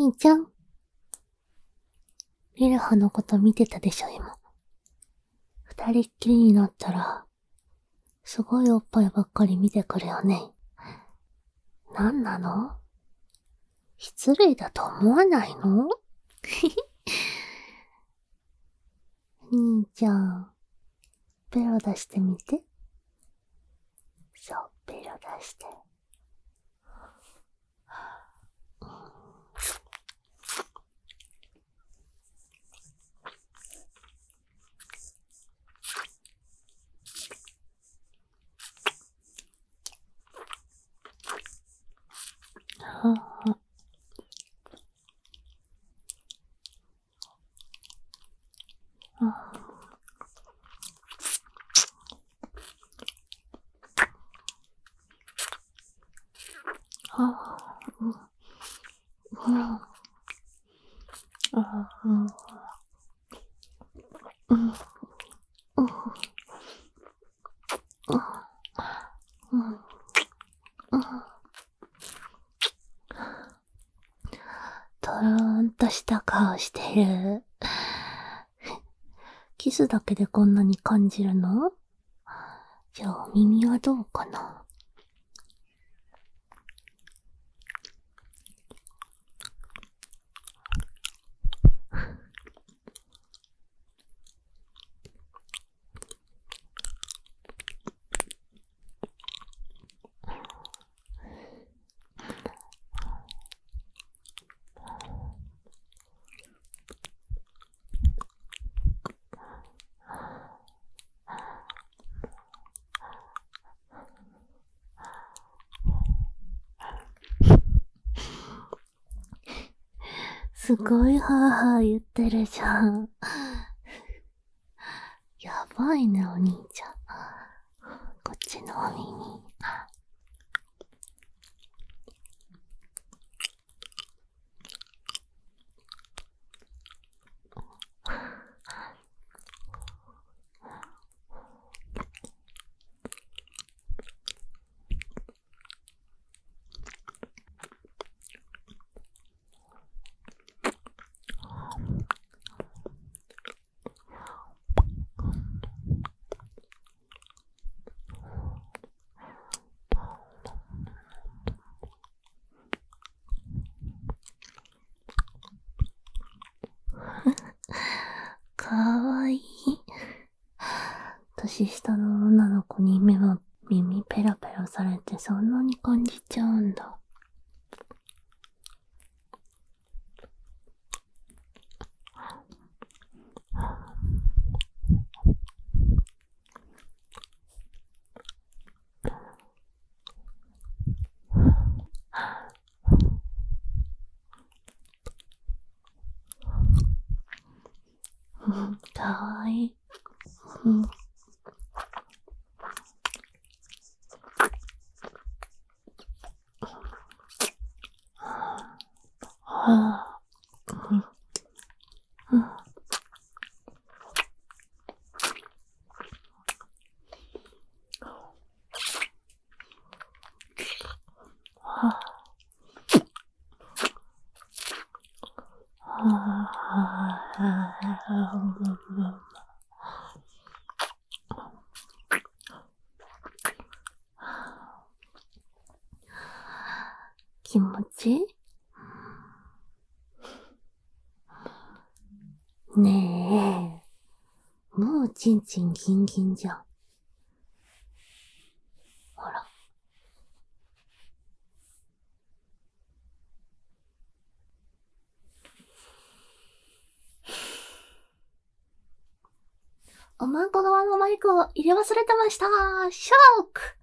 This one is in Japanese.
兄ちゃん。リルハのこと見てたでしょ、今。二人っきりになったら、すごいおっぱいばっかり見てくるよね。なんなの？失礼だと思わないの？兄ちゃん、ベロ出してみて。そう、ベロ出して。とろーんとした顔してる。キスだけでこんなに感じるの？じゃあ耳はどうかな？すごいハーハー言ってるじゃん。やばいね、お兄ちゃん。こっちのお耳。かわいい。年下の女の子に耳ペラペラされてそんなに感じちゃうんだ。かわいい。気持ちいい？ねえ、もうチンチンギンギンじゃん。ほら。おまんこ側のマイクを入れ忘れてました。ショック。